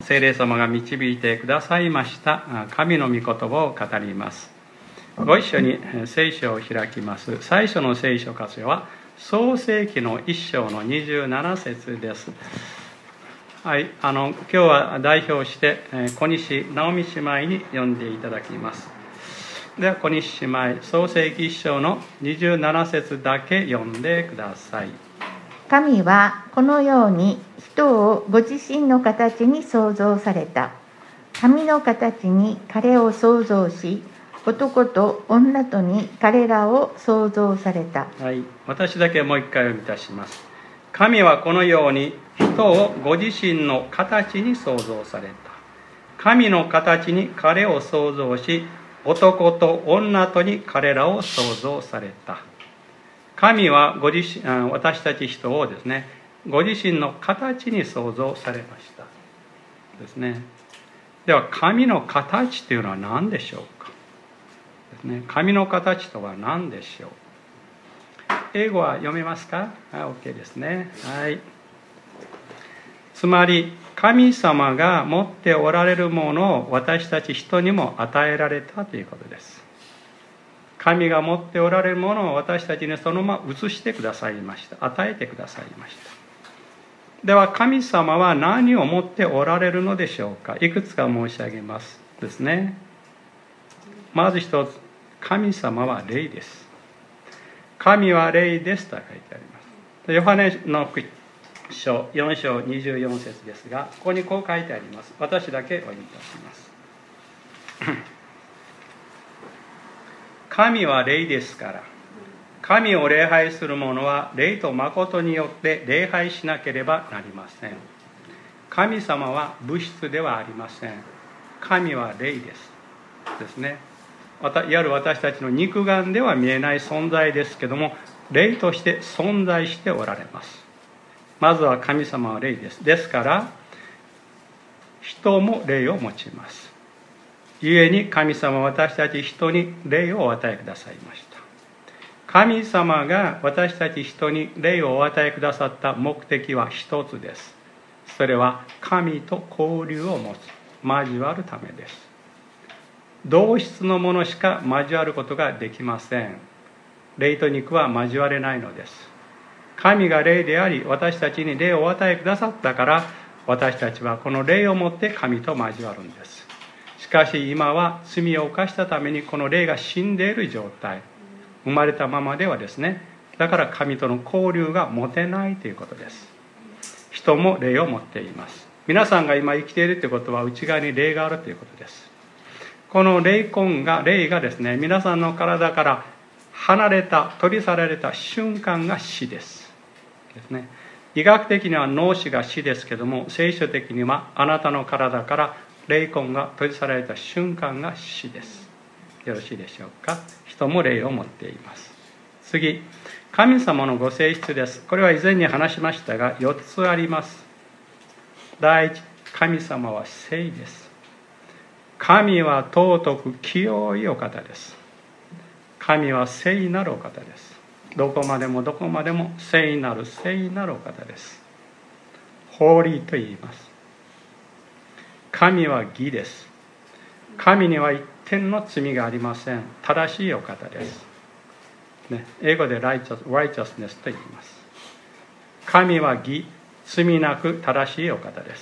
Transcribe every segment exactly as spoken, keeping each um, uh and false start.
聖霊様が導いてくださいました神の御言葉を語ります。ご一緒に聖書を開きます。最初の聖書箇所は創世記の一章のにじゅうなな節です。はい、あの今日は代表して小西直美姉妹に読んでいただきます。では小西姉妹、創世記一章のにじゅうなな節だけ読んでください。 神はこのように人をご自身の形に創造された。神の形に彼を創造し、男と女とに彼らを創造された。 はい、私だけもう一回読み出します。神はこのように人をご自身の形に創造された。神の形に彼を創造し、男と女とに彼らを創造された。神はご自身、私たち人をですね、ご自身の形に創造されましたですね。では神の形というのは何でしょうかですね。神の形とは何でしょう。英語は読めますか？あ、OK ですね。はい。つまり神様が持っておられるものを私たち人にも与えられたということです。神が持っておられるものを私たちにそのまま移してくださいました。与えてくださいました。では神様は何を持っておられるのでしょうか。いくつか申し上げますですね。まず一つ、神様は霊です。神は霊ですと書いてあります。ヨハネの福音書よん章にじゅうよん節ですが、ここにこう書いてあります。私だけお読みいたします。神は霊ですから、神を礼拝する者は霊と誠によって礼拝しなければなりません。神様は物質ではありません。神は霊ですですね。いわゆる私たちの肉眼では見えない存在ですけども、霊として存在しておられます。まずは神様は霊です。ですから人も霊を持ちます。故に神様は私たち人に霊をお与えくださいました。神様が私たち人に霊をお与えくださった目的は一つです。それは神と交流を持つ、交わるためです。同質のものしか交わることができません。霊と肉は交われないのです。神が霊であり、私たちに霊をお与えくださったから、私たちはこの霊をもって神と交わるんです。しかし今は罪を犯したためにこの霊が死んでいる状態、生まれたままではですね、だから神との交流が持てないということです。人も霊を持っています。皆さんが今生きているということは内側に霊があるということです。この霊魂が霊がですね、皆さんの体から離れた、取り去られた瞬間が死ですですね。医学的には脳死が死ですけども、聖書的にはあなたの体から霊魂が取り去られた瞬間が死です。よろしいでしょうか。人も霊を持っています。次、神様のご性質です。これは以前に話しましたがよっつあります。第一、神様は聖です。神は尊く清いお方です。神は聖なるお方です。どこまでもどこまでも聖なる聖なるお方です。ホーリーと言います。神は義です。神には一点の罪がありません。正しいお方です、ね、英語で righteous, righteousness と言います。神は義、罪なく正しいお方です。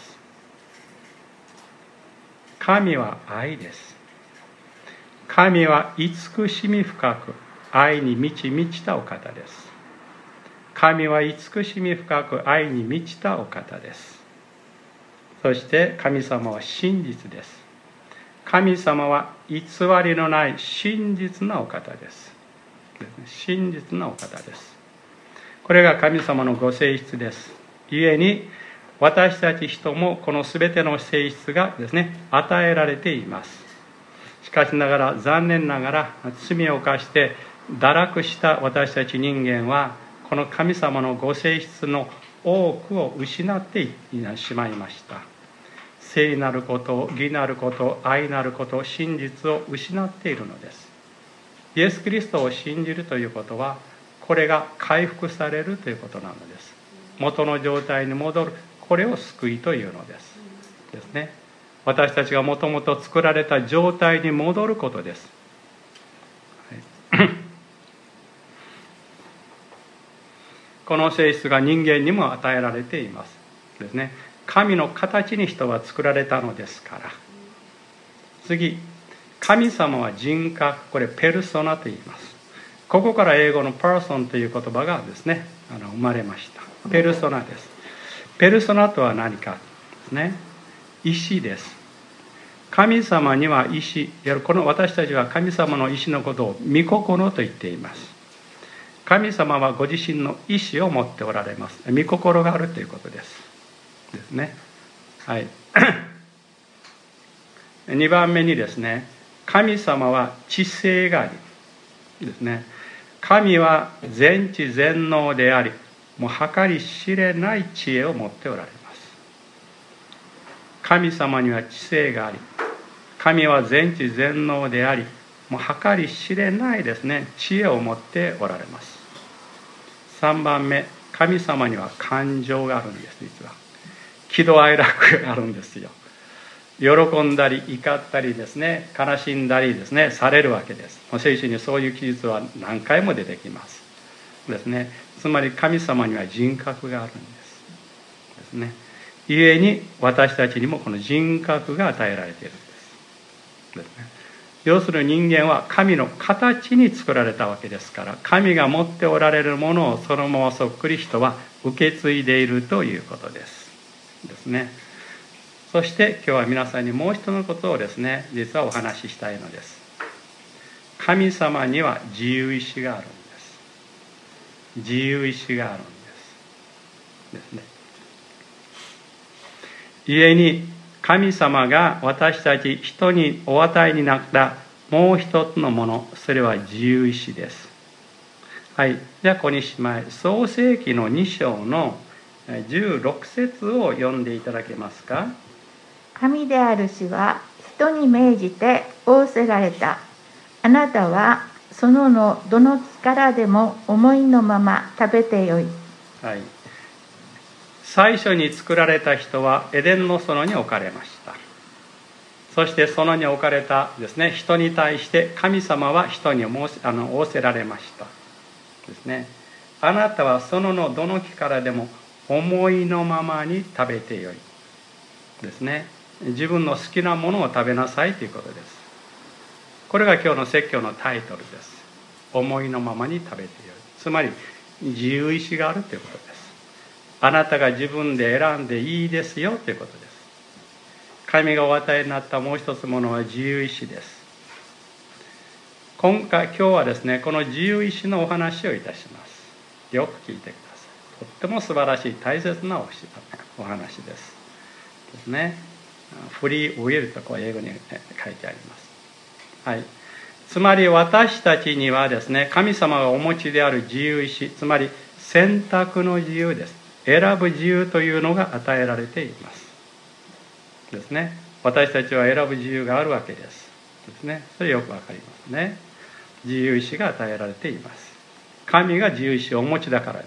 神は愛です。神は慈しみ深く愛に満ち満ちたお方です。神は慈しみ深く愛に満ちたお方です。そして神様は真実です。神様は偽りのない真実なお方です。真実なお方です。これが神様のご性質です。故に私たち人もこの全ての性質がですね、与えられています。しかしながら残念ながら罪を犯して堕落した私たち人間はこの神様のご性質の多くを失ってしまいました。聖なること、義なること、愛なること、真実を失っているのです。イエス・キリストを信じるということはこれが回復されるということなのです。元の状態に戻る、これを救いというのです。でですね。私たちがもともと作られた状態に戻ることです。はい、この性質が人間にも与えられていますですね。神の形に人は作られたのですから。次、神様は人格、これペルソナと言います。ここから英語のパーソンという言葉がですね、あの生まれました。ペルソナです。ペルソナとは何かですね、意志です。神様には意志、この私たちは神様の意志のことを御心と言っています。神様はご自身の意志を持っておられます。御心があるということです。ですね。はい。にばんめにですね、神様は知性がありですね。神は全知全能であり、もう計り知れない知恵を持っておられます。神様には知性があり、神は全知全能であり、もう計り知れないですね、知恵を持っておられます。さんばんめ、神様には感情があるんです。実は喜怒哀楽があるんですよ。喜んだり怒ったりですね、悲しんだりですね、されるわけです。聖書にそういう記述は何回も出てきますですね。つまり神様には人格があるんですですね。故に私たちにもこの人格が与えられているんですですね。要するに人間は神の形に作られたわけですから、神が持っておられるものをそのままそっくり人は受け継いでいるということですですね。そして今日は皆さんにもう一つのことをですね、実はお話ししたいのです。神様には自由意志があるんです。自由意志があるんですですね。故に神様が私たち人にお与えになったもう一つのもの、それは自由意志です。はい、じゃあここにしまい、創世記のに章のじゅうろく節を読んでいただけますか。 神である主は人に命じて仰せられた。あなたはそののどの木からでも思いのまま食べてよい。 はい、最初に作られた人はエデンの園に置かれました。そして園に置かれたですね、人に対して神様は人に申しあの仰せられましたですね。あなたは園のどの木からでも思いのままに食べてよいですね。自分の好きなものを食べなさいということです。これが今日の説教のタイトルです。思いのままに食べてよい。つまり自由意志があるということです。あなたが自分で選んでいいですよということです。神がお与えになったもう一つものは自由意志です。今回今日はですね、この自由意志のお話をいたします。よく聞いてください。とっても素晴らしい大切なお話です。ですね。フリーウィルとこう英語に書いてあります。はい。つまり私たちにはですね、神様がお持ちである自由意志、つまり選択の自由です。選ぶ自由というのが与えられています。ですね。私たちは選ぶ自由があるわけです。ですね。それよくわかりますね。自由意志が与えられています。神が自由意志をお持ちだからです。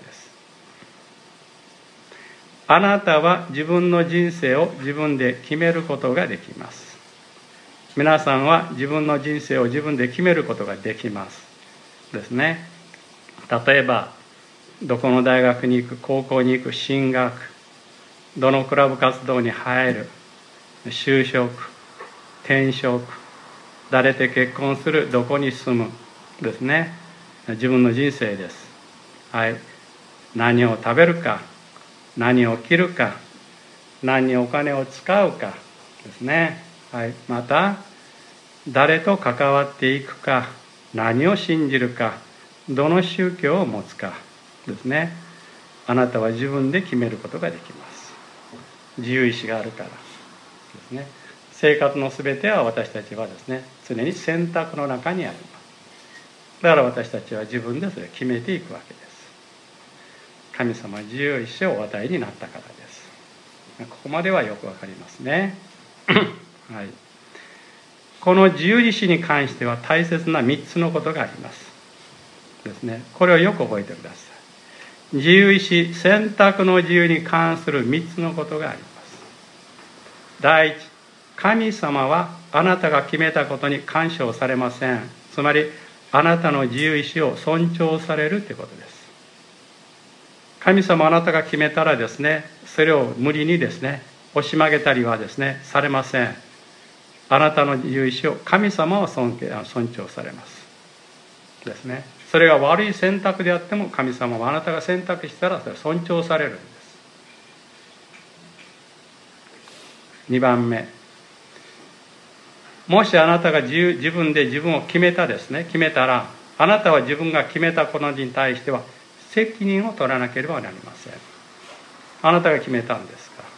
あなたは自分の人生を自分で決めることができます。皆さんは自分の人生を自分で決めることができますですね。例えばどこの大学に行く、高校に行く、進学、どのクラブ活動に入る、就職、転職、誰と結婚する、どこに住むですね。自分の人生です。はい。何を食べるか、何を着るか、何にお金を使うかですね。はい。また誰と関わっていくか、何を信じるか、どの宗教を持つかですね。あなたは自分で決めることができます。自由意志があるからですね。生活のすべては私たちはですね、常に選択の中にあります。だから私たちは自分でそれを決めていくわけです。神様は自由意志をお与えになったからです。ここまではよくわかりますね。はい。この自由意志に関しては大切なみっつのことがありますですね。これをよく覚えてください。自由意志、選択の自由に関するみっつのことがあります。 第一、神様はあなたが決めたことに干渉されません。つまりあなたの自由意志を尊重されるということです。神様あなたが決めたらですね、それを無理にですね押し曲げたりはですねされません。あなたの自由意志を神様は尊敬尊重されますですね。それが悪い選択であっても神様はあなたが選択したらそれは尊重されるんです。にばんめ、もしあなたが 自, 自分で自分を決めたですね決めたら、あなたは自分が決めたことに対しては責任を取らなければなりません。あなたが決めたんですから。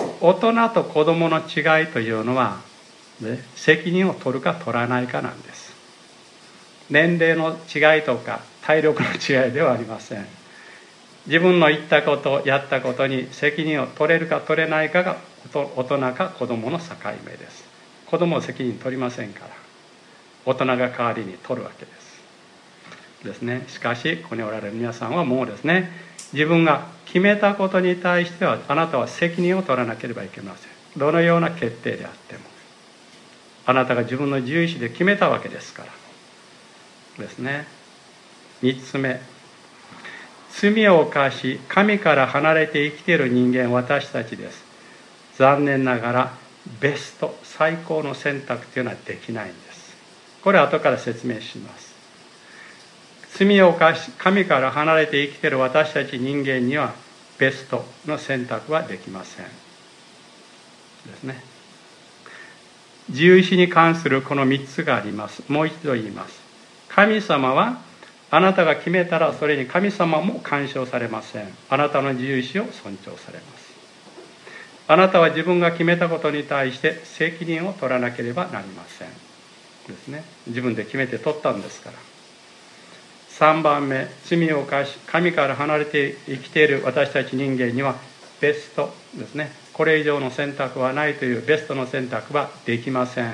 大人と子供の違いというのは、ね、責任を取るか取らないかなんです。年齢の違いとか体力の違いではありません。自分の言ったことやったことに責任を取れるか取れないかが大人か子供の境目です。子供は責任取りませんから、大人が代わりに取るわけですですね。しかしここにおられる皆さんはもうですね、自分が決めたことに対してはあなたは責任を取らなければいけません。どのような決定であってもあなたが自分の自由意志で決めたわけですからですね。みっつめ、罪を犯し神から離れて生きている人間、私たちです。残念ながらベスト最高の選択というのはできないんです。これは後から説明します。罪を犯し神から離れて生きている私たち人間にはベストの選択はできませんですね。自由意志に関するこのみっつがあります。もう一度言います。神様はあなたが決めたらそれに神様も干渉されません。あなたの自由意志を尊重されます。あなたは自分が決めたことに対して責任を取らなければなりませんですね。自分で決めて取ったんですから。さんばんめ、罪を犯し神から離れて生きている私たち人間にはベストですね、これ以上の選択はないというベストの選択はできません。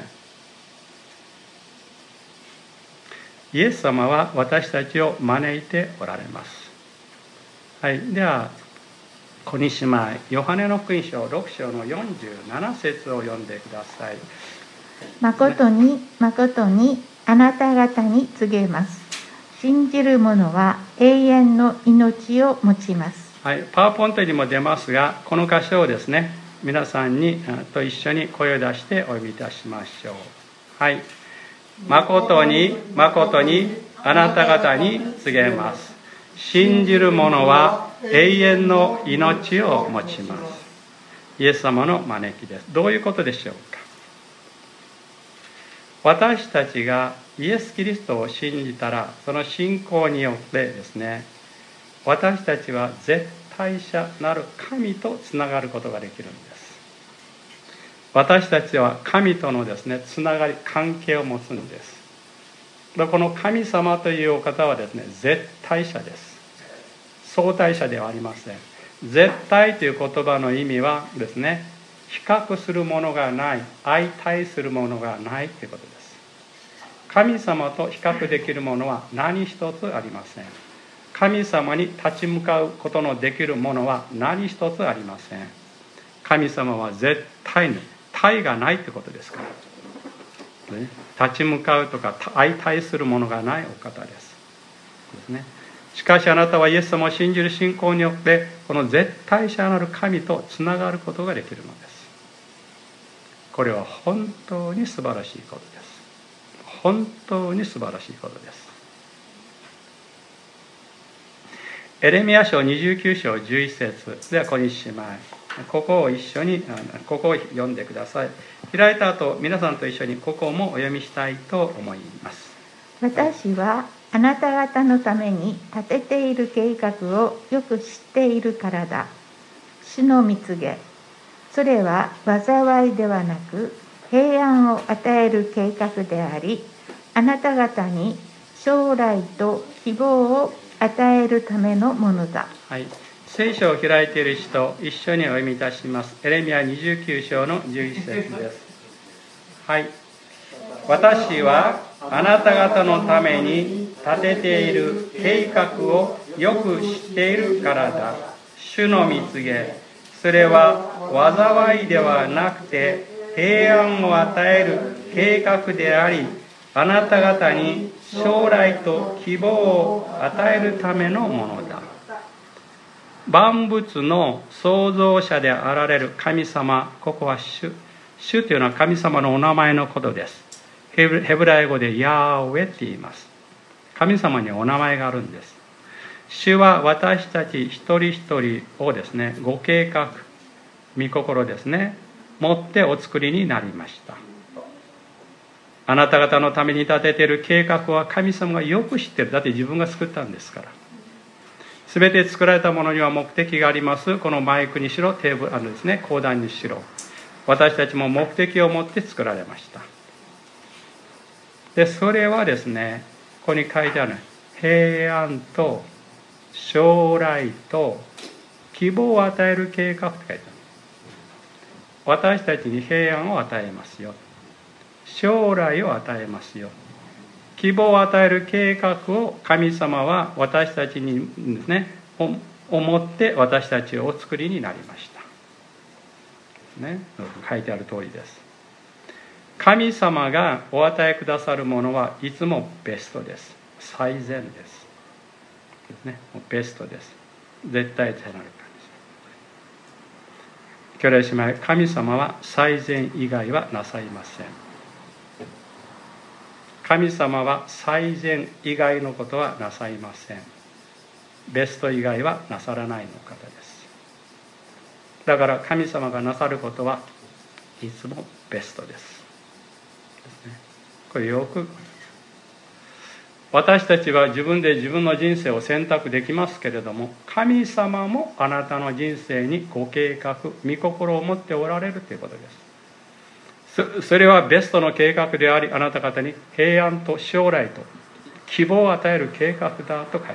イエス様は私たちを招いておられます。はい、では小西前ヨハネの福音書ろく章のよんじゅうなな節を読んでください。 誠に誠にあなた方に告げます。信じる者は永遠の命を持ちます。 はい、パワーポイントにも出ますが、この箇所をですね、皆さんにと一緒に声を出してお読みいたしましょう。はい。誠に誠にあなた方に告げます。信じる者は永遠の命を持ちます。イエス様の招きです。どういうことでしょうか。私たちがイエス・キリストを信じたら、その信仰によってですね、私たちは絶対者なる神とつながることができるんです。私たちは神とのですね、つながり、関係を持つんです。この神様というお方はですね、絶対者です。相対者ではありません。絶対という言葉の意味はですね、比較するものがない、相対するものがないということです。神様と比較できるものは何一つありません。神様に立ち向かうことのできるものは何一つありません。神様は絶対に対がないということですから、ね、立ち向かうとか相対するものがないお方です。ですね。しかしあなたはイエス様を信じる信仰によってこの絶対者なる神とつながることができるのです。これは本当に素晴らしいことです。本当に素晴らしいことです。エレミヤ書にじゅうきゅう章じゅういち節では小西姉妹、ここを一緒にここを読んでください。開いた後皆さんと一緒にここもお読みしたいと思います。 私はあなた方のために立てている計画をよく知っているからだ。主の蜜げ、それは災いではなく平安を与える計画であり、あなた方に将来と希望を与えるためのものだ。 はい、聖書を開いている人一緒にお読みいたします。エレミヤにじゅうきゅう章のじゅういち節です。はい、私はあなた方のために立てている計画をよく知っているからだ。主の蜜げ、 それは災いではなくて平安を与える計画であり、あなた方に将来と希望を与えるためのものだ。万物の創造者であられる神様、ここは主。主というのは神様のお名前のことです。ヘブライ語でヤーウェって言います。神様にお名前があるんです。主は私たち一人一人をですね、ご計画、御心ですね、持ってお作りになりました。あなた方のために立てている計画は神様がよく知っている。だって自分が作ったんですから。すべて作られたものには目的があります。このマイクにしろ、テーブルあのですね、講談にしろ、私たちも目的を持って作られました。で、それはですね、ここに書いてある平安と将来と希望を与える計画って書いてある。私たちに平安を与えますよ。将来を与えますよ。希望を与える計画を神様は私たちにですね、思って私たちをお作りになりました。ね、書いてある通りです。神様がお与えくださるものはいつもベストです。最善です。ね、ベストです。絶対じゃない感じ。兄弟姉妹、神様は最善以外はなさいません。神様は最善以外のことはなさいません。ベスト以外はなさらないの方です。だから神様がなさることはいつもベストです。これよく、私たちは自分で自分の人生を選択できますけれども、神様もあなたの人生にご計画、御心を持っておられるということです。それはベストの計画であり、あなた方に平安と将来と希望を与える計画だと書いてある。はい、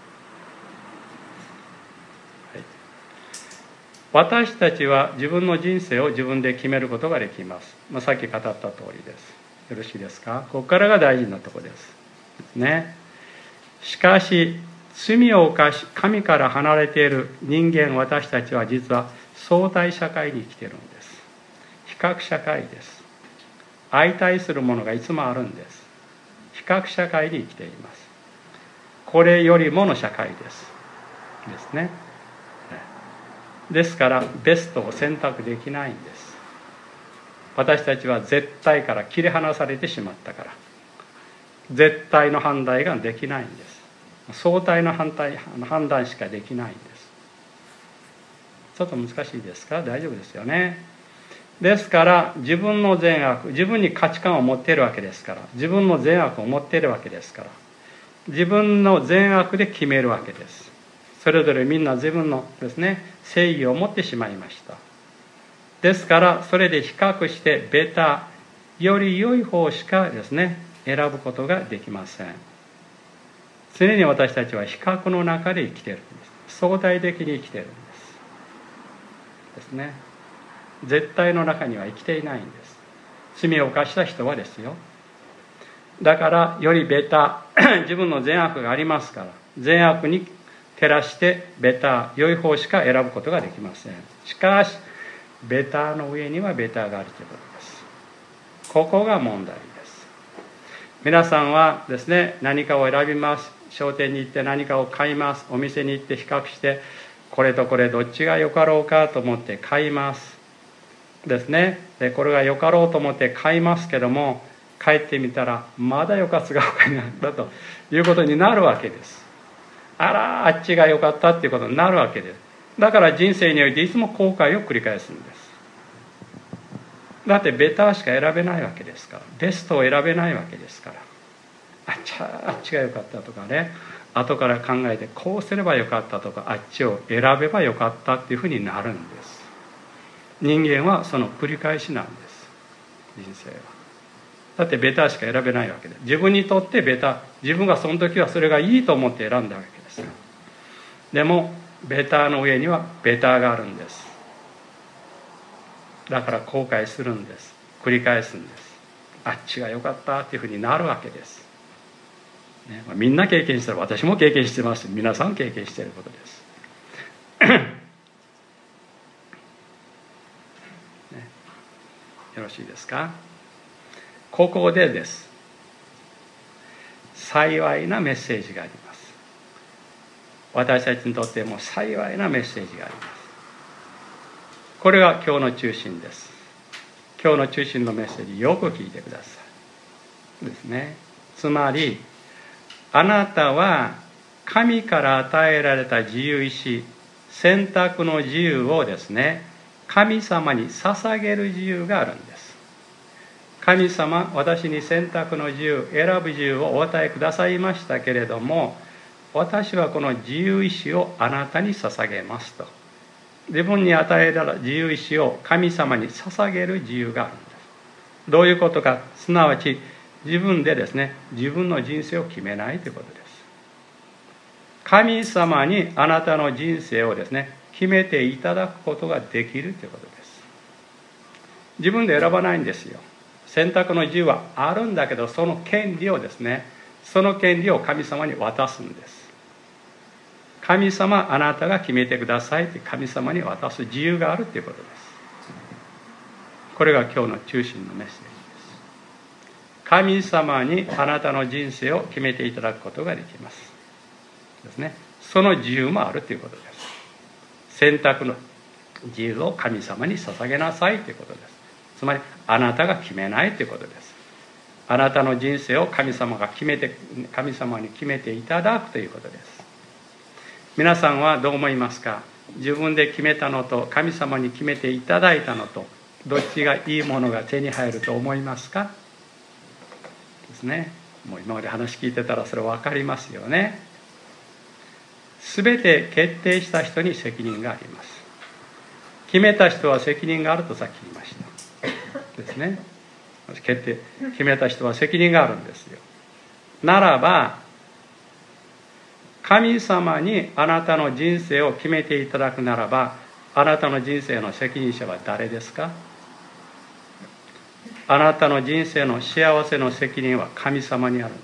私たちは自分の人生を自分で決めることができます。まあ、さっき語った通りです。よろしいですか？ここからが大事なところです。ね。しかし、罪を犯し、神から離れている人間、私たちは実は相対社会に生きているんです。比較社会です。相対するものがいつもあるんです。比較社会に生きています。これよりもの社会です。ですね。ですから、ベストを選択できないんです。私たちは絶対から切り離されてしまったから、絶対の判断ができないんです。相対の反対判断しかできないんです。ちょっと難しいですか？大丈夫ですよね。ですから自分の善悪、自分に価値観を持っているわけですから、自分の善悪を持っているわけですから、自分の善悪で決めるわけです。それぞれみんな自分のですね、正義を持ってしまいました。ですからそれで比較してベター、より良い方しかですね、選ぶことができません。常に私たちは比較の中で生きているんです。相対的に生きているんですですね。絶対の中には生きていないんです。罪を犯した人はですよ。だからよりベター、自分の善悪がありますから、善悪に照らしてベター、良い方しか選ぶことができません。しかしベターの上にはベターがあるということです。ここが問題です。皆さんはですね、何かを選びます。商店に行って何かを買います。お店に行って比較して、これとこれどっちが良かろうかと思って買いますですね。でこれが良かろうと思って買いますけども、帰ってみたらまだ良かつが他にあったということになるわけです。あら、あっちが良かったっていうことになるわけです。だから人生においていつも後悔を繰り返すんです。だってベターしか選べないわけですから、ベストを選べないわけですから、あっちはあっちが良かったとかね、後から考えてこうすれば良かったとか、あっちを選べば良かったっていうふうになるんです。人間はその繰り返しなんです。人生はだってベターしか選べないわけです。自分にとってベター、自分がその時はそれがいいと思って選んだわけです。でもベターの上にはベターがあるんです。だから後悔するんです。繰り返すんです。あっちが良かったっていうふうになるわけです、ね。みんな経験してる、私も経験してます。皆さん経験していることですよろしいですか。ここでです。幸いなメッセージがあります。私たちにとっても幸いなメッセージがあります。これが今日の中心です。今日の中心のメッセージ、よく聞いてください。ですね。つまり、あなたは神から与えられた自由意志、選択の自由をですね、神様に捧げる自由があるんです。神様、私に選択の自由、選ぶ自由をお与えくださいましたけれども、私はこの自由意志をあなたに捧げますと。自分に与えられた自由意志を神様に捧げる自由があるんです。どういうことか、すなわち自分でですね、自分の人生を決めないということです。神様にあなたの人生をですね、決めていただくことができるということです。自分で選ばないんですよ。選択の自由はあるんだけど、その権利をですね、その権利を神様に渡すんです。神様、あなたが決めてくださいって神様に渡す自由があるということです。これが今日の中心のメッセージです。神様にあなたの人生を決めていただくことができますですね。その自由もあるということです。選択の自由を神様に捧げなさいということです。つまりあなたが決めないということです。あなたの人生を神様が決めて神様に決めていただくということです。皆さんはどう思いますか。自分で決めたのと神様に決めていただいたのと、どっちがいいものが手に入ると思いますかですね。もう今まで話聞いてたらそれ分かりますよね。すべて決定した人に責任があります。決めた人は責任があるとさっき言いましたですね。決定決めた人は責任があるんですよ。ならば神様にあなたの人生を決めていただくならば、あなたの人生の責任者は誰ですか。あなたの人生の幸せの責任は神様にあるんです。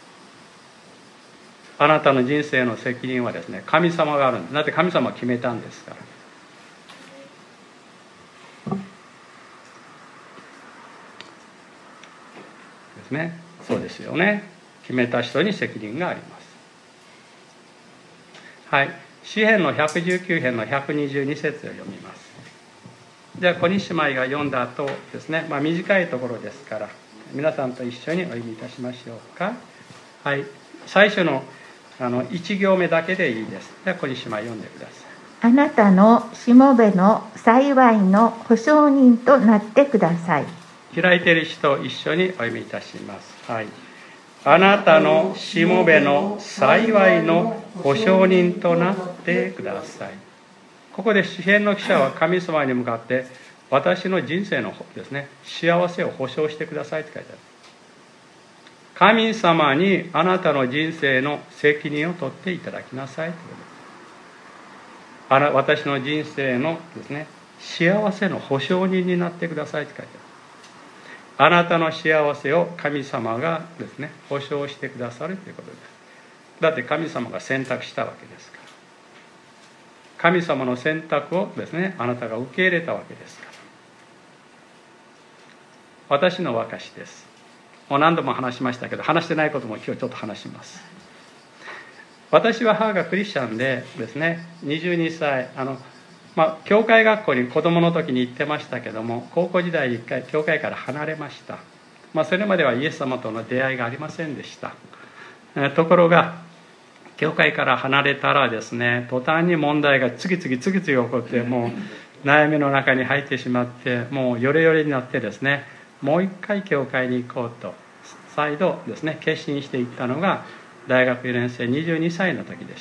あなたの人生の責任はですね、神様があるんです。だって神様は決めたんですから。ですね。そうですよね。決めた人に責任があります。はい。詩編のひゃくじゅうきゅう編のひゃくにじゅうに節を読みます。じゃあ小西姉妹が読んだ後ですね、まあ、短いところですから皆さんと一緒にお読みいたしましょうか。はい。最初のあのいち行目だけでいいです。じゃあ小西姉妹読んでください。 あなたのしもべの幸いの保証人となってください。 開いている人と一緒にお読みいたします。はい。あなたのしもべの幸いの保証人となってください。ここで詩編の記者は神様に向かって私の人生のですね、幸せを保証してくださいって書いてある。神様にあなたの人生の責任を取っていただきなさいということです。あな私の人生のですね、幸せの保証人になってくださいって書いてある。あなたの幸せを神様がですね、保証してくださるということです。だって神様が選択したわけですから。神様の選択をですね、あなたが受け入れたわけですから。私の証です。もう何度も話しましたけど、話してないことも今日ちょっと話します。私は母がクリスチャンでですね、にじゅうにさい、あの、まあ、教会学校に子供の時に行ってましたけども、高校時代一回教会から離れました。まあ、それまではイエス様との出会いがありませんでした。えところが教会から離れたらですね、途端に問題が次々次々起こって、もう悩みの中に入ってしまって、もうヨレヨレになってですね、もう一回教会に行こうと再度ですね決心していったのが大学よねん生にじゅうにさいの時でした。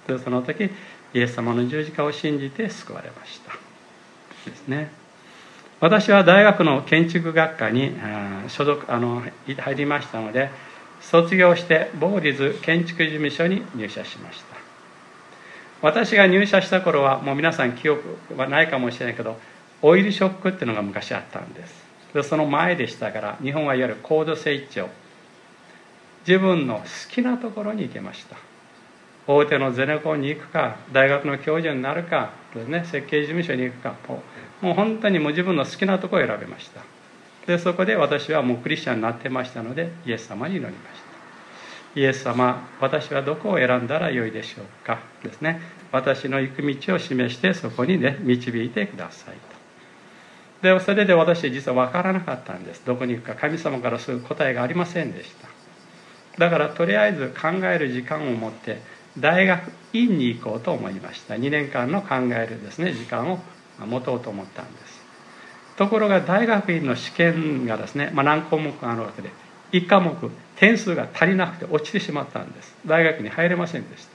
でその時イエス様の十字架を信じて救われましたですね。私は大学の建築学科に所属あの入りましたので、卒業して某立建築事務所に入社しました。私が入社した頃はもう皆さん記憶はないかもしれないけど、オイルショックっていうのが昔あったんです。でその前でしたから、日本はいわゆる高度成長、自分の好きなところに行けました。大手のゼネコンに行くか、大学の教授になるか、ね、設計事務所に行くか、もう本当にもう自分の好きなところを選べました。 でそこで私はもうクリスチャンになってましたので、イエス様に祈りました。イエス様、私はどこを選んだらよいでしょうかですね。私の行く道を示して、そこにね導いてくださいと。でそれで私実は分からなかったんです。どこに行くか神様からすぐ答えがありませんでした。だからとりあえず考える時間を持って大学院に行こうと思いました。にねんかんの考えるですね時間を持とうと思ったんです。ところが大学院の試験がですね、まあ、何項目かあるわけで、いち科目点数が足りなくて落ちてしまったんです。大学に入れませんでした。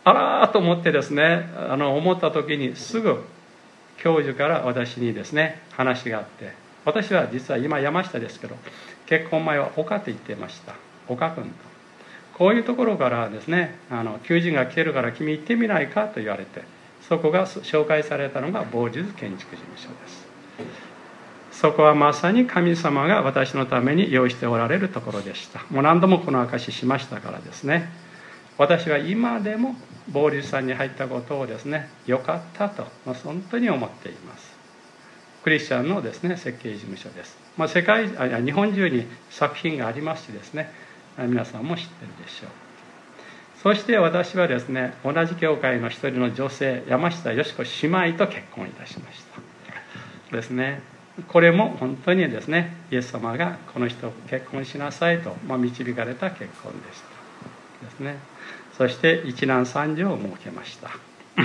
あらーと思ってですね、あの思った時にすぐ教授から私にですね話があって、私は実は今山下ですけど、結婚前は岡と言ってました。岡君と、こういうところからですね、あの求人が来てるから君行ってみないかと言われて、そこが紹介されたのが坊主建築事務所です。そこはまさに神様が私のために用意しておられるところでした。もう何度もこの証ししましたからですね、私は今でも坊主さんに入ったことをですね、よかったと、まあ、本当に思っています。クリスチャンのですね設計事務所です。まあ、世界あ日本中に作品がありますしですね、皆さんも知ってるでしょう。そして私はですね、同じ教会の一人の女性、山下よし子姉妹と結婚いたしましたですね。これも本当にですね、イエス様がこの人と結婚しなさいと、まあ、導かれた結婚でしたですね。そして一男三女を設けました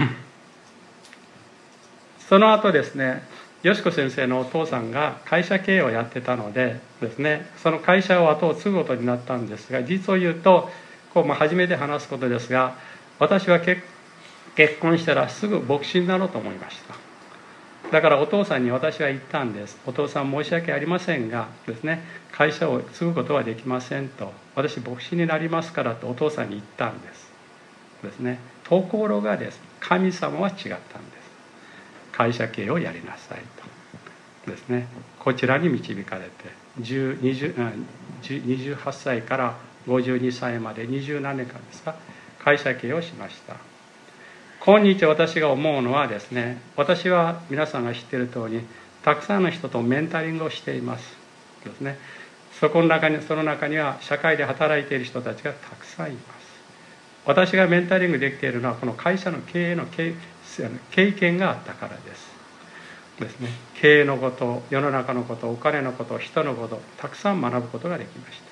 その後ですね、よし子先生のお父さんが会社経営をやってたのでですね、その会社を後を継ぐことになったんですが、実を言うとこう、まあ、初めて話すことですが、私は結婚したらすぐ牧師になろうと思いました。だからお父さんに私は言ったんです。お父さん申し訳ありませんがですね、会社を継ぐことはできませんと、私牧師になりますからとお父さんに言ったんですですね。ところがです、神様は違ったんです。会社経営をやりなさいとですね、こちらに導かれてにじゅうはっさいからごじゅうにさいまでにじゅうなんねんかんですか、会社経営をしました。今日私が思うのはですね、私は皆さんが知っている通りたくさんの人とメンタリングをしていますですね。そこの中にその中には社会で働いている人たちがたくさんいます。私がメンタリングできているのはこの会社の経営の経経験があったからですですね。経営のこと、世の中のこと、お金のこと、人のこと、たくさん学ぶことができました。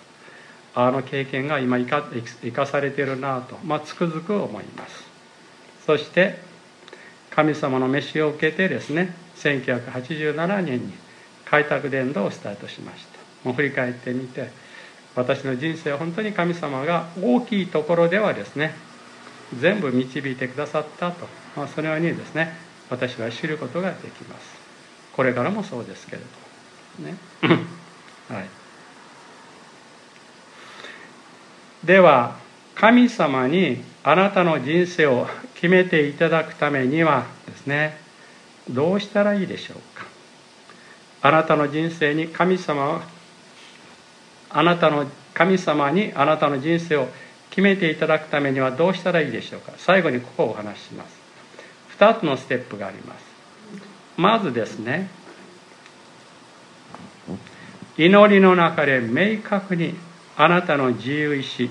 あの経験が今生か、生かされているなと、まあ、つくづく思います。そして神様の召しを受けてですね、せんきゅうひゃくはちじゅうななねんに開拓伝道をスタートしました。もう振り返ってみて、私の人生は本当に神様が大きいところではですね、全部導いてくださったと、まあ、そのようにですね、私は知ることができます。これからもそうですけれどねはい、では神様にあなたの人生を決めていただくためにはですね、どうしたらいいでしょうか。あなたの人生に神様はあなたの神様にあなたの人生を決めていただくためにはどうしたらいいでしょうか。最後にここをお話しします。ふたつのステップがあります。まずですね、祈りの中で明確にあなたの自由意志、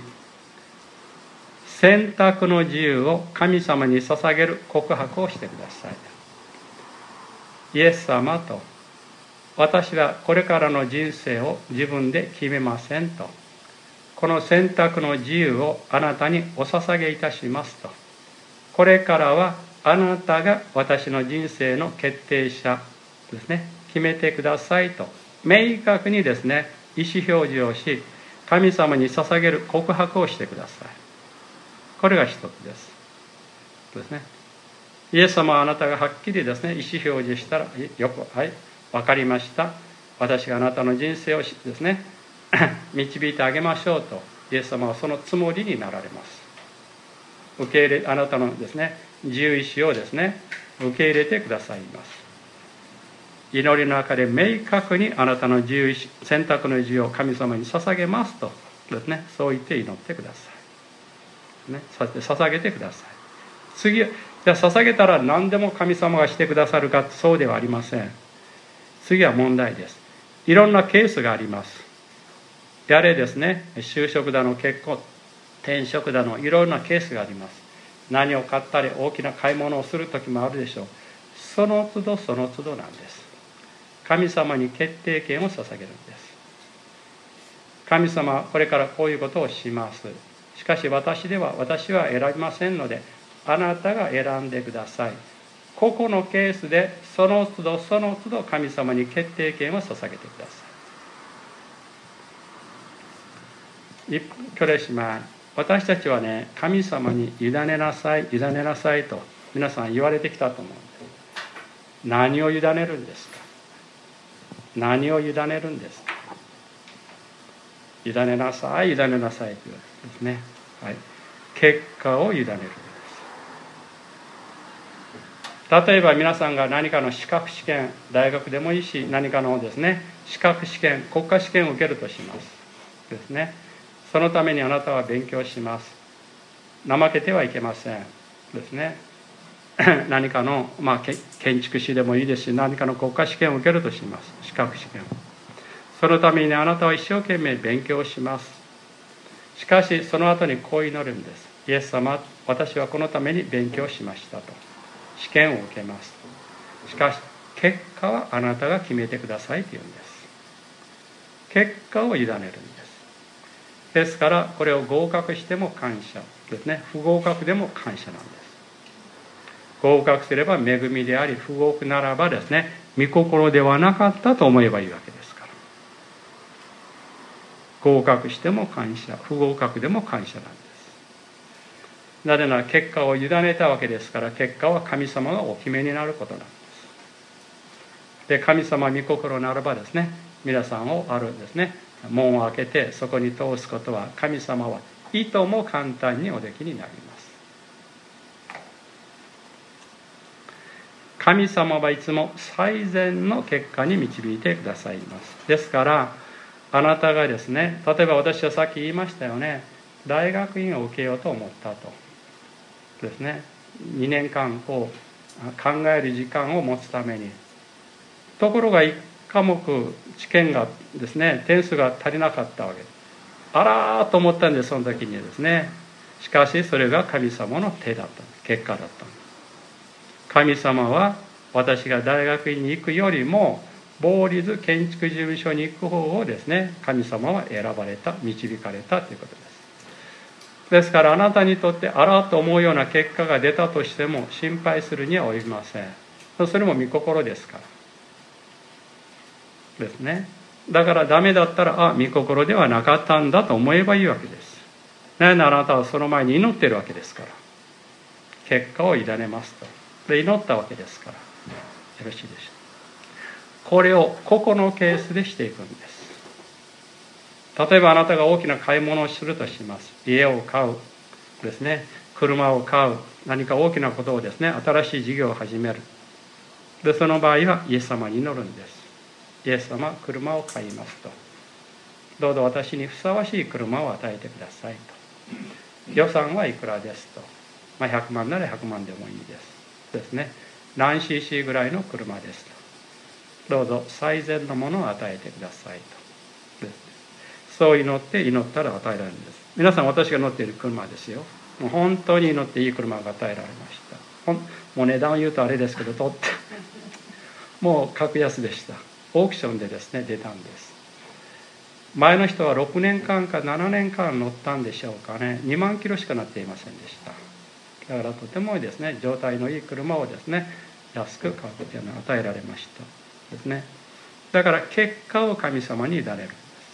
選択の自由を神様に捧げる告白をしてください。イエス様と、私はこれからの人生を自分で決めませんと、この選択の自由をあなたにお捧げいたしますと、これからはあなたが私の人生の決定者ですね、決めてくださいと明確にですね、意思表示をし、神様に捧げる告白をしてください。これが一つですですね。イエス様はあなたがはっきりですね、意思表示したら、よく、はい、分かりました。私があなたの人生をですね、導いてあげましょうと、イエス様はそのつもりになられます。受け入れ、あなたのですね、自由意志をですね、受け入れてくださいます。祈りの中で明確にあなたの自由意志、選択の自由を神様に捧げますとですね、そう言って祈ってください。ね、捧げてください。次、じゃあ捧げたら何でも神様がしてくださるか、そうではありません。次は問題です。 いろんなケースがあります。やれですね、就職だの結婚、転職だのいろんなケースがあります。何を買ったり大きな買い物をする時もあるでしょう。その都度その都度なんです。神様に決定権を捧げるんです。神様はこれからこういうことをします。しかし私では私は選びませんので、あなたが選んでください。個々のケースでその都度その都度神様に決定権を捧げてください。これしまい、私たちはね、神様に委ねなさい、委ねなさいと皆さん言われてきたと思うんです。何を委ねるんですか？何を委ねるんですか？委ねなさい、委ねなさいというわけですね。はい。結果を委ねるんです。例えば皆さんが何かの資格試験、大学でもいいし、何かのですね、資格試験、国家試験を受けるとしますですね。そのためにあなたは勉強します。怠けてはいけませんですね。何かの、まあ、建築士でもいいですし、何かの国家試験を受けるとします。資格試験。そのためにあなたは一生懸命勉強します。しかしその後にこう祈るんです。イエス様、私はこのために勉強しましたと。試験を受けます。しかし結果はあなたが決めてくださいと言うんです。結果を委ねるんです。ですからこれを合格しても感謝ですね。不合格でも感謝なんです。合格すれば恵みであり、不合格ならばですね、御心ではなかったと思えばいいわけですから。合格しても感謝、不合格でも感謝なんです。なぜなら結果を委ねたわけですから、結果は神様がお決めになることなんです。で、神様御心ならばですね、皆さんをあるですね、門を開けてそこに通すことは、神様はいとも簡単におできになります。神様はいつも最善の結果に導いてくださいます。ですからあなたがですね、例えば私はさっき言いましたよね、大学院を受けようと思ったとですね、にねんかんこう考える時間を持つために、ところがいち科目試験がですね、点数が足りなかったわけです。あらーと思ったんです、その時にですね。しかしそれが神様の手だったんです、結果だったんです。神様は私が大学院に行くよりも某立建築事務所に行く方をですね、神様は選ばれた、導かれたということです。ですからあなたにとってあらと思うような結果が出たとしても心配するには及びません。それも御心ですからですね。だからダメだったら、あ、御心ではなかったんだと思えばいいわけです。なぜならあなたはその前に祈っているわけですから、結果を委ねますと。で祈ったわけですから、よろしいでしょう。これを個々のケースでしていくんです。例えばあなたが大きな買い物をするとします。家を買うですね、車を買う、何か大きなことをですね、新しい事業を始める。でその場合はイエス様に祈るんです。イエス様、車を買いますと。どうぞ私にふさわしい車を与えてくださいと。予算はいくらですと。まあ、ひゃくまんならひゃくまんでもいいです。ですね。何 シーシー ぐらいの車ですと。どうぞ最善のものを与えてくださいと。そう祈って祈ったら与えられるんです。皆さん、私が乗っている車ですよ。もう本当に祈っていい車が与えられました。ほんもう値段を言うとあれですけど、とってもう格安でした。オークションでですね出たんです。前の人はろくねんかんかななねんかん乗ったんでしょうかね。にまんキロしかなっていませんでした。だからとてもですね、状態のいい車をですね、安く買うというのを与えられましたですね。だから結果を神様に委ねるんです。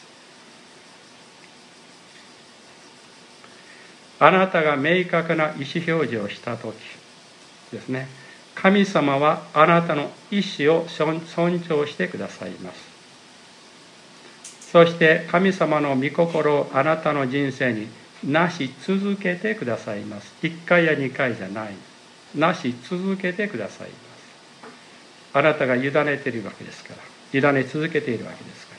あなたが明確な意思表示をしたときですね、神様はあなたの意思を尊重してくださいます。そして神様の御心をあなたの人生になし続けてくださいます。いっかいやにかいじゃない。なし続けてくださいます。あなたが委ねているわけですから。委ね続けているわけですから。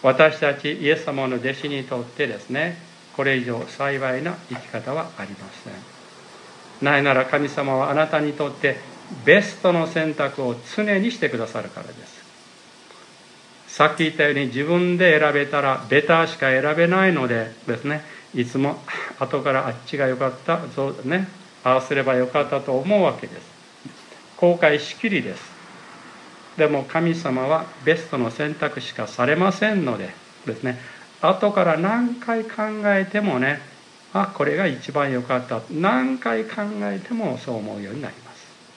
私たちイエス様の弟子にとってですね、これ以上幸いな生き方はありません。ないなら神様はあなたにとってベストの選択を常にしてくださるからです。 さっき言ったように自分で選べたらベターしか選べないのでですね、いつも後からあっちが良かった、そうね、ああすればよかったと思うわけです。後悔しきりです。でも神様はベストの選択しかされませんのでですね、後から何回考えてもね、あ、これが一番良かった、何回考えてもそう思うようになります。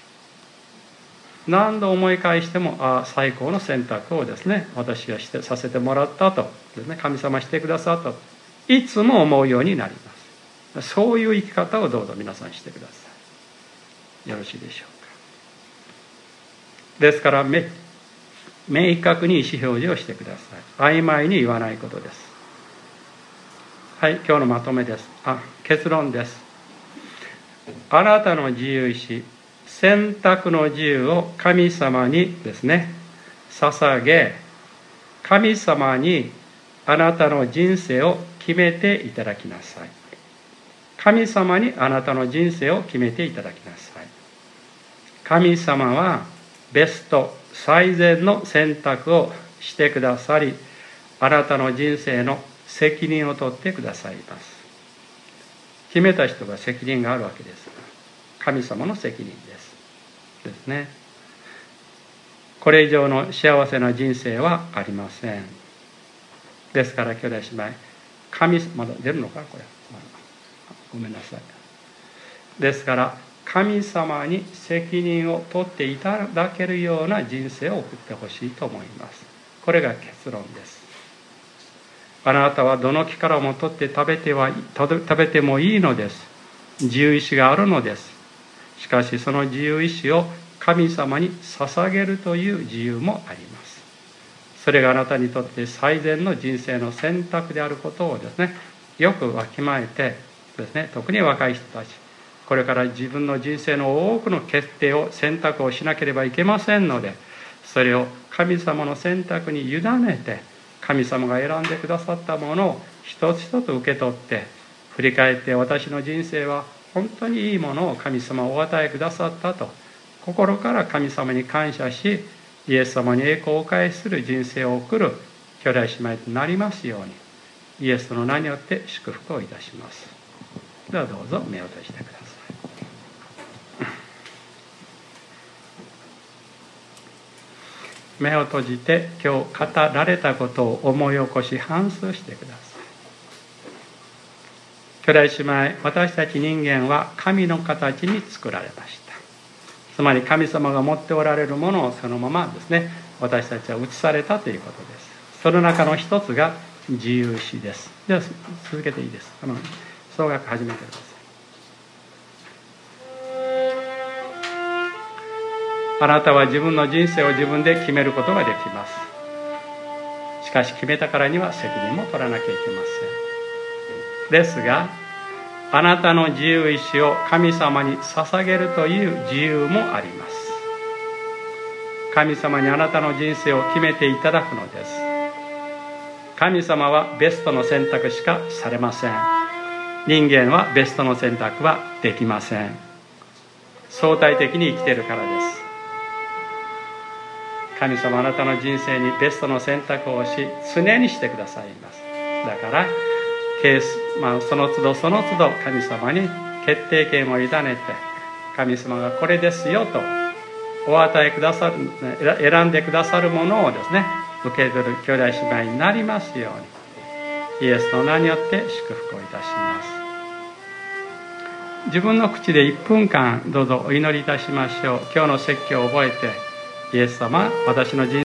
何度思い返しても、あ、最高の選択をですね、私はしてさせてもらったとですね、神様してくださったといつも思うようになります。そういう生き方をどうぞ皆さんしてください。よろしいでしょうか。ですから明確に意思表示をしてください。曖昧に言わないことです。はい、今日のまとめです。あ、結論です。あなたの自由意志、選択の自由を神様にですね、捧げ、神様にあなたの人生を決めていただきなさい。神様にあなたの人生を決めていただきなさい。神様はベスト、最善の選択をしてくださり、あなたの人生の責任を取ってくださいます。決めた人が責任があるわけです。神様の責任ですですね。これ以上の幸せな人生はありません。ですから兄弟姉妹、神まだ出るのかこれ、ごめんなさい。ですから神様に責任を取っていただけるような人生を送ってほしいと思います。これが結論です。あなたはどの木からも取って食べては食べてもいいのです。自由意志があるのです。しかしその自由意志を神様に捧げるという自由もあります。それがあなたにとって最善の人生の選択であることをですね、よくわきまえてですね、特に若い人たち、これから自分の人生の多くの決定を選択をしなければいけませんので、それを神様の選択に委ねて、神様が選んでくださったものを一つ一つ受け取って振り返って、私の人生は本当にいいものを神様お与えくださったと心から神様に感謝し、イエス様に栄光をお返しする人生を送る兄弟姉妹となりますように、イエスの名によって祝福をいたします。ではどうぞ目を閉じてください。目を閉じて今日語られたことを思い起こし反芻してください。兄弟姉妹、私たち人間は神の形に作られました。つまり神様が持っておられるものをそのままですね、私たちは移されたということです。その中の一つが自由意志です。では続けていいです。あの総額始めてください。あなたは自分の人生を自分で決めることができます。しかし決めたからには責任も取らなきゃいけません。ですが、あなたの自由意志を神様に捧げるという自由もあります。神様にあなたの人生を決めていただくのです。神様はベストの選択しかされません。人間はベストの選択はできません。相対的に生きているからです。神様はあなたの人生にベストの選択をし、常にしてくださいます。だからケース、まあ、その都度その都度神様に決定権を委ねて、神様がこれですよとお与えくださる、選んでくださるものをですね、受け取る兄弟姉妹になりますように、イエスの名によって祝福をいたします。自分の口でいっぷんかんどうぞお祈りいたしましょう。今日の説教を覚えて、イエス様、私の人生